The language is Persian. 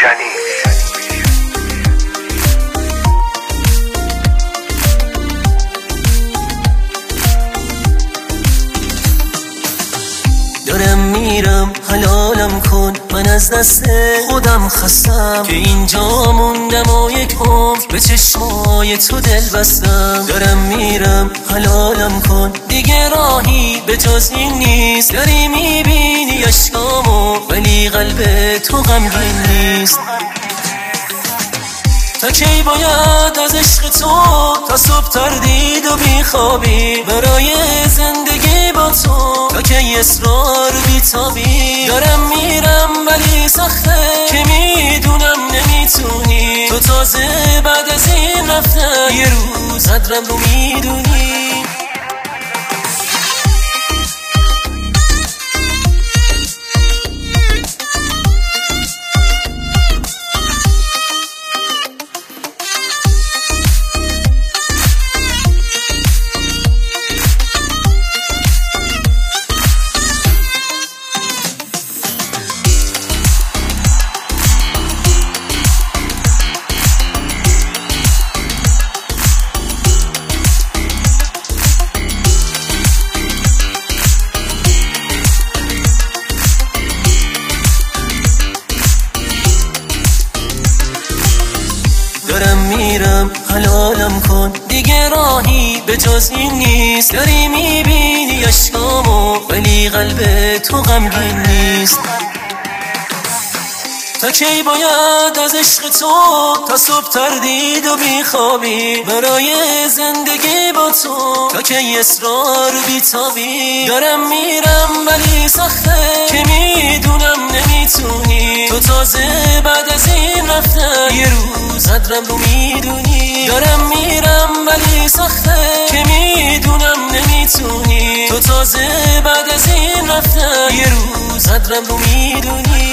روشنی. دارم میرم حلالم کن، من از دست خودم خستم که اینجا موندم و یک عمر به چشمای تو دل بستم. دارم میرم حلالم کن، دیگه راهی به جز این نیست. داری میبینی اشکامو ولی قلب تو غمگین نیست. تا کی باید از عشق تو تا صبح تردید و بیخوابی برای زندگی با تو؟ تا کی اصرار بیتابی؟ دارم میرم ولی سخته که میدونم نمیتونی. تو تازه بعد از این رفتن یه روز قدرم رو میدونی. دارم میرم حلالم کن، دیگه راهی به جز این نیست. داری میبینی اشکامو ولی قلب تو غمگین نیست. تا کی باید از عشق تو تا صبح تردید و بیخوابی برای زندگی با تو؟ تا کی اصرار بیتابی؟ دارم میرم ولی سخته که میدونم نمیتونی. تو تازه بعد از این رفتن یه روز قدرم رو میدونی. دارم میرم ولی سخته که میدونم نمیتونی. تو تازه بعد از این رفتن یه روز قدرم رو میدونی.